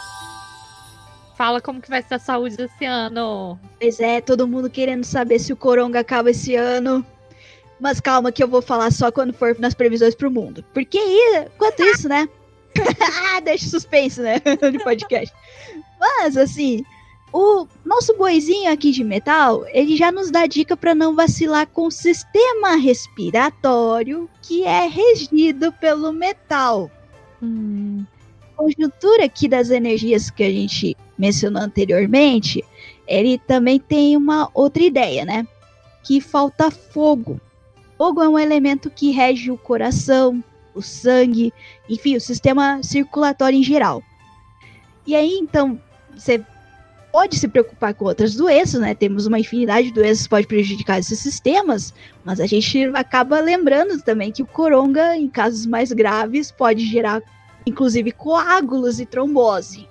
Fala como que vai ser a saúde esse ano. Pois é, todo mundo querendo saber se o coronga acaba esse ano, mas calma que eu vou falar só quando for nas previsões pro mundo, porque enquanto isso, né, deixa suspense, né, no podcast, mas assim, O nosso boizinho aqui de metal, ele já nos dá dica para não vacilar com o sistema respiratório, que é regido pelo metal. Hum. A conjuntura aqui das energias que a gente mencionou anteriormente, ele também tem uma outra ideia, né? Que falta fogo. Fogo é um elemento que rege o coração, o sangue, enfim, o sistema circulatório em geral. E aí, então, você pode se preocupar com outras doenças, né? Temos uma infinidade de doenças que podem prejudicar esses sistemas, mas a gente acaba lembrando também que o coronga, em casos mais graves, pode gerar, inclusive, coágulos e trombose.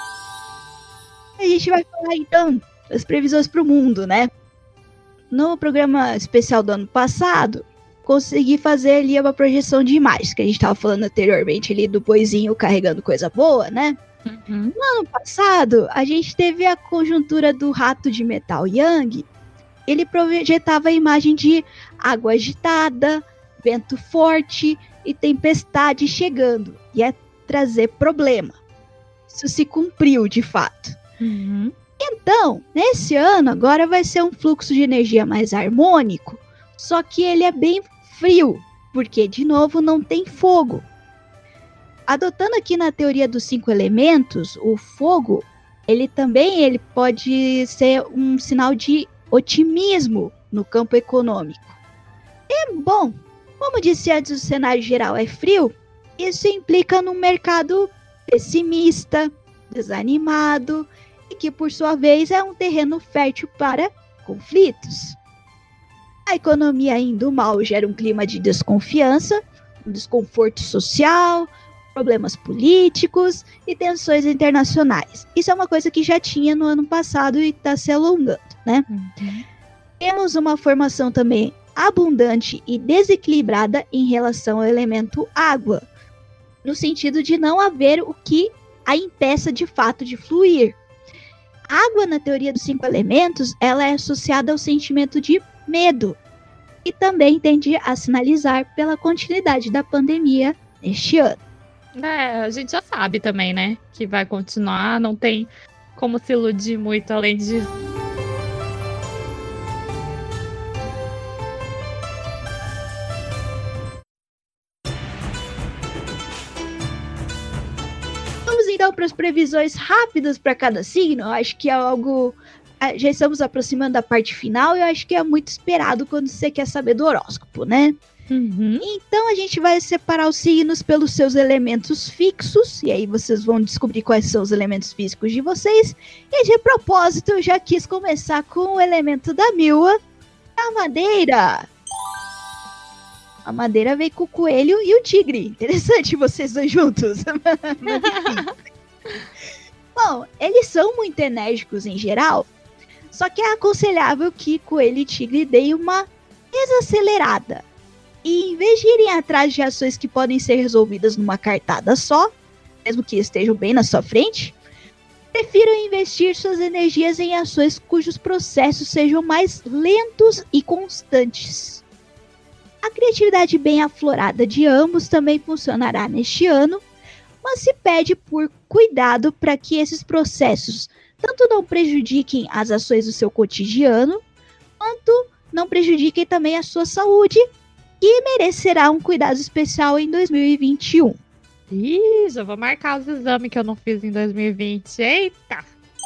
A gente vai falar, então, das previsões para o mundo, né? No programa especial do ano passado, consegui fazer ali uma projeção de imagens, que a gente estava falando anteriormente ali do boizinho carregando coisa boa, né? Uhum. No ano passado, a gente teve a conjuntura do rato de metal Yang. Ele projetava a imagem de água agitada, vento forte e tempestade chegando. Ia trazer problema. Isso se cumpriu, de fato. Uhum. Então, nesse ano, agora vai ser um fluxo de energia mais harmônico, só que ele é bem frio, porque, de novo, não tem fogo. Adotando aqui na teoria dos cinco elementos, o fogo, ele também ele pode ser um sinal de otimismo no campo econômico. E, bom, como disse antes, o cenário geral é frio, isso implica num mercado pessimista, desanimado, e que, por sua vez, é um terreno fértil para conflitos. A economia indo mal gera um clima de desconfiança, um desconforto social, problemas políticos e tensões internacionais. Isso é uma coisa que já tinha no ano passado e está se alongando, né? Uhum. Temos uma formação também abundante e desequilibrada em relação ao elemento água, no sentido de não haver o que a impeça de fato de fluir. A água, na teoria dos cinco elementos, ela é associada ao sentimento de medo e também tende a sinalizar pela continuidade da pandemia neste ano. É, a gente já sabe também, né? Que vai continuar, não tem como se iludir muito além disso. Vamos então para as previsões rápidas para cada signo. Eu acho que é algo... Já estamos aproximando da parte final e eu acho que é muito esperado quando você quer saber do horóscopo, né? Uhum. Então a gente vai separar os signos pelos seus elementos fixos, e aí vocês vão descobrir quais são os elementos físicos de vocês. E de propósito, eu já quis começar com o elemento da Mila, a madeira. A madeira veio com o coelho e o tigre. Interessante vocês dois juntos. Mas enfim. Bom, eles são muito enérgicos em geral, só que é aconselhável que coelho e tigre deem uma desacelerada. E em vez de irem atrás de ações que podem ser resolvidas numa cartada só, mesmo que estejam bem na sua frente, prefiram investir suas energias em ações cujos processos sejam mais lentos e constantes. A criatividade bem aflorada de ambos também funcionará neste ano, mas se pede por cuidado para que esses processos tanto não prejudiquem as ações do seu cotidiano, quanto não prejudiquem também a sua saúde, e merecerá um cuidado especial em dois mil e vinte e um. Ih, já vou marcar os exames que eu não fiz em dois mil e vinte. Eita!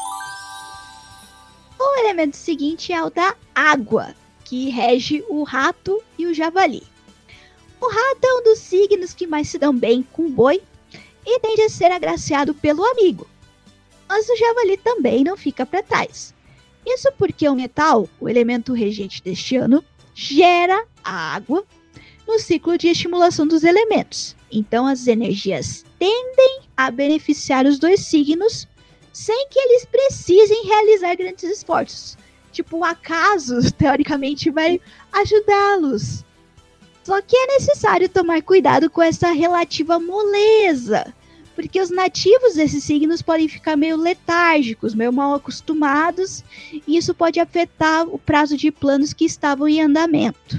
O elemento seguinte é o da água, que rege o rato e o javali. O rato é um dos signos que mais se dão bem com o boi e tende a ser agraciado pelo amigo. Mas o javali também não fica para trás. Isso porque o metal, o elemento regente deste ano, gera a água no ciclo de estimulação dos elementos. Então as energias tendem a beneficiar os dois signos sem que eles precisem realizar grandes esforços. Tipo, o acaso, teoricamente, vai ajudá-los. Só que é necessário tomar cuidado com essa relativa moleza, porque os nativos desses signos podem ficar meio letárgicos, meio mal acostumados, e isso pode afetar o prazo de planos que estavam em andamento.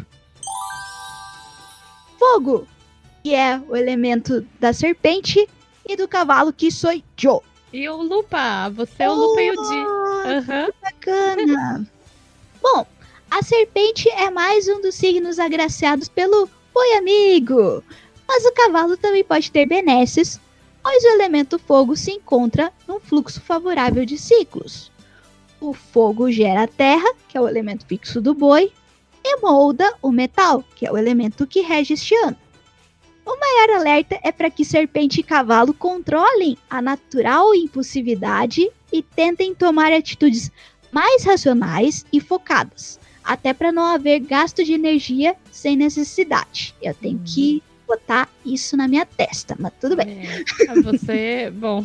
Fogo, que é o elemento da serpente, e do cavalo, que sou eu. E o Lupa, você é o Lupa e o Di. Uhum. Bacana. Bom, a serpente é mais um dos signos agraciados pelo boi amigo. Mas o cavalo também pode ter benesses, pois o elemento fogo se encontra num fluxo favorável de ciclos. O fogo gera a terra, que é o elemento fixo do boi, e molda o metal, que é o elemento que rege este ano. O maior alerta é para que serpente e cavalo controlem a natural impulsividade e tentem tomar atitudes mais racionais e focadas, até para não haver gasto de energia sem necessidade. Eu tenho que botar isso na minha testa, mas tudo bem. É, você, bom.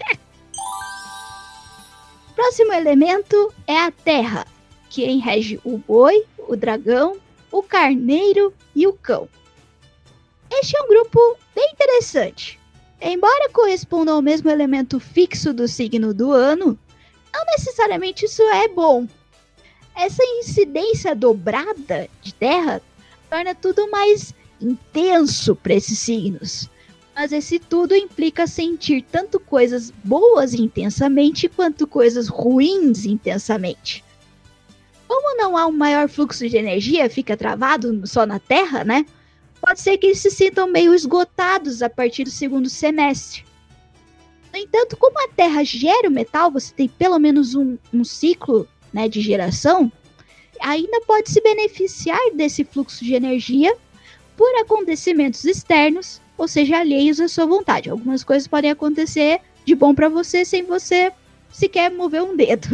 Próximo elemento é a terra, que rege o boi, o dragão, o carneiro e o cão. Este é um grupo bem interessante. Embora corresponda ao mesmo elemento fixo do signo do ano, não necessariamente isso é bom. Essa incidência dobrada de terra torna tudo mais intenso para esses signos. Mas esse tudo implica sentir tanto coisas boas intensamente quanto coisas ruins intensamente. Como não há um maior fluxo de energia, fica travado só na Terra, né? Pode ser que eles se sintam meio esgotados a partir do segundo semestre. No entanto, como a Terra gera o metal, você tem pelo menos um, um ciclo, né, de geração, ainda pode se beneficiar desse fluxo de energia por acontecimentos externos, ou seja, alheios à sua vontade. Algumas coisas podem acontecer de bom para você sem você sequer mover um dedo.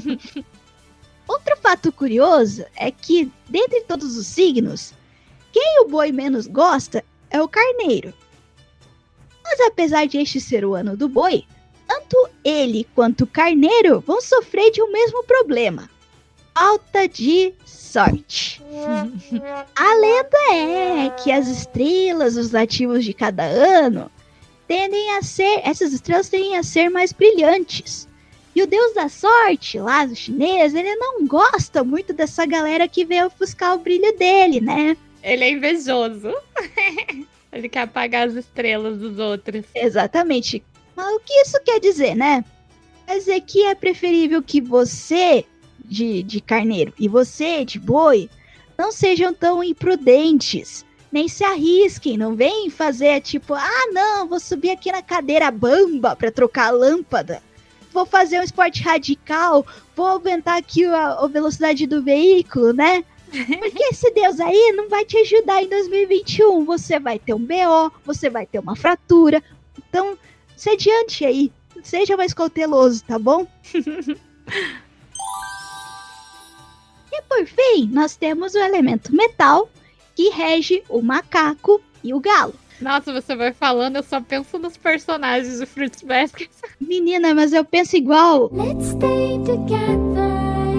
Outro fato curioso é que, dentre todos os signos, quem o boi menos gosta é o carneiro. Mas apesar de este ser o ano do boi, tanto ele quanto o carneiro vão sofrer de um mesmo problema: falta de sorte. A lenda é que as estrelas, os nativos de cada ano, tendem a ser, essas estrelas tendem a ser mais brilhantes. E o deus da sorte, lá do chinês, ele não gosta muito dessa galera que veio ofuscar o brilho dele, né? Ele é invejoso. Ele quer apagar as estrelas dos outros. Exatamente. Mas o que isso quer dizer, né? Quer dizer que é preferível que você, de, de carneiro, e você, de boi, não sejam tão imprudentes. Nem se arrisquem, não vem fazer tipo, ah não, vou subir aqui na cadeira bamba pra trocar a lâmpada. Vou fazer um esporte radical, vou aumentar aqui a, a velocidade do veículo, né? Porque esse Deus aí não vai te ajudar em dois mil e vinte e um. Você vai ter um B O, você vai ter uma fratura. Então, se adiante aí. Seja mais cauteloso, tá bom? E por fim, nós temos o elemento metal, que rege o macaco e o galo. Nossa, você vai falando, eu só penso nos personagens do Fruits Basket. Menina, mas eu penso igual. Let's stay together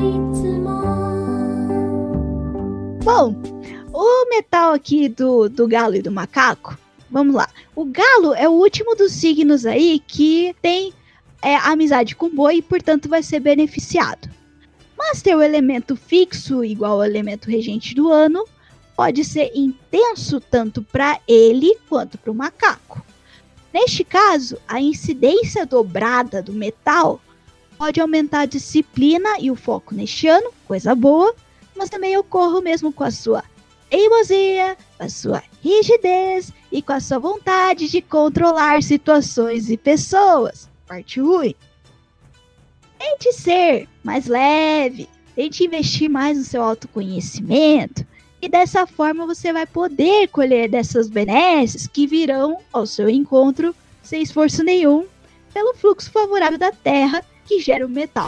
Bom, o metal aqui do, do galo e do macaco, vamos lá. O galo é o último dos signos aí que tem é, amizade com o boi e, portanto, vai ser beneficiado. Mas ter o elemento fixo igual ao elemento regente do ano pode ser intenso tanto para ele quanto para o macaco. Neste caso, a incidência dobrada do metal pode aumentar a disciplina e o foco neste ano, coisa boa, mas também ocorre o mesmo com a sua teimosia, com a sua rigidez e com a sua vontade de controlar situações e pessoas. Parte ruim. Tente ser mais leve, tente investir mais no seu autoconhecimento e dessa forma você vai poder colher dessas benesses que virão ao seu encontro sem esforço nenhum pelo fluxo favorável da Terra que gera o metal.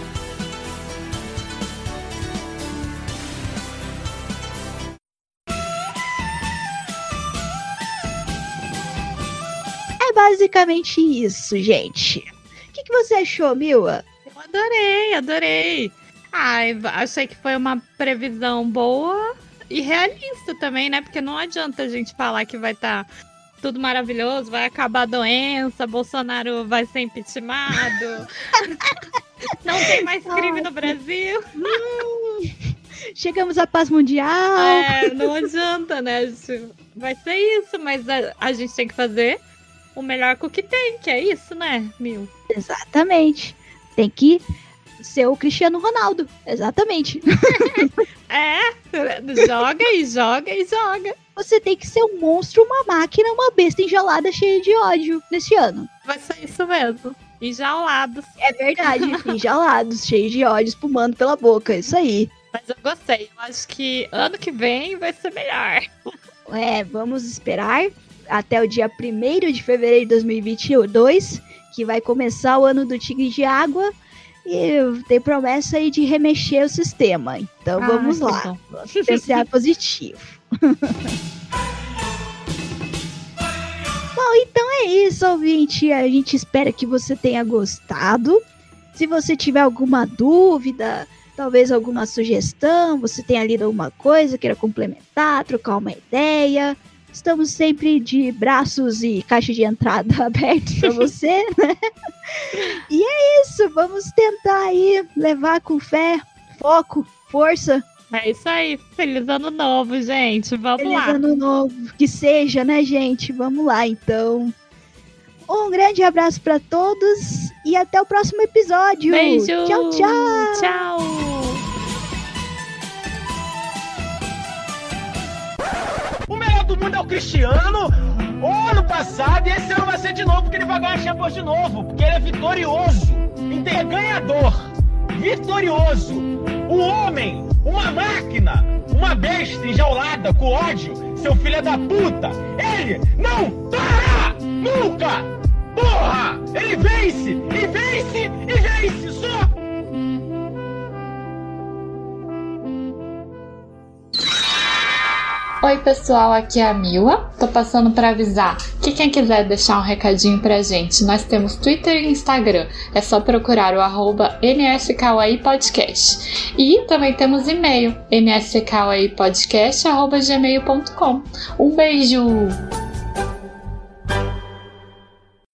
Basicamente isso, gente. O que, que você achou, Mila? Eu adorei, adorei. Ai, achei que foi uma previsão boa e realista também, né? Porque não adianta a gente falar que vai estar tá tudo maravilhoso, vai acabar a doença, Bolsonaro vai ser impeachmentado, não tem mais crime no Brasil. Chegamos à paz mundial. É, não adianta, né? Vai ser isso, mas a, a gente tem que fazer o melhor com o que tem, que é isso, né, Mil? Exatamente. Tem que ser o Cristiano Ronaldo, exatamente. É, joga e joga e joga. Você tem que ser um monstro, uma máquina, uma besta enjaulada cheia de ódio nesse ano. Vai ser isso mesmo. Enjaulados. É verdade, enjaulados, cheios de ódio, espumando pela boca, isso aí. Mas eu gostei, eu acho que ano que vem vai ser melhor. É, vamos esperar até o dia primeiro de fevereiro de dois mil e vinte e dois, que vai começar o ano do Tigre de Água, e tem promessa aí de remexer o sistema. Então Ah, vamos que lá, bom. vamos pensar positivo. Bom, então é isso, ouvinte. A gente espera que você tenha gostado. Se você tiver alguma dúvida, talvez alguma sugestão, você tenha lido alguma coisa, queira complementar, trocar uma ideia, estamos sempre de braços e caixa de entrada abertos para você, né? E é isso, vamos tentar aí levar com fé, foco, força. É isso aí. Feliz ano novo, gente. Vamos Feliz lá. ano novo, que seja, né, gente? Vamos lá, então. Um grande abraço para todos e até o próximo episódio. Beijo. Tchau, tchau. Tchau. O melhor do mundo é o Cristiano. O ano passado e esse ano vai ser de novo, porque ele vai ganhar a Champions de novo, porque ele é vitorioso. Ele é ganhador. Vitorioso. O homem, uma máquina, uma besta enjaulada com ódio, seu filho da puta. Ele não para! Nunca! Porra! Ele vence! E vence! E vence! Só! Oi pessoal, aqui é a Mila, tô passando para avisar que quem quiser deixar um recadinho pra gente, nós temos Twitter e Instagram, é só procurar o arroba N S Kawaii Podcast. E também temos e-mail, n s kawaii podcast arroba gmail ponto com. Um beijo!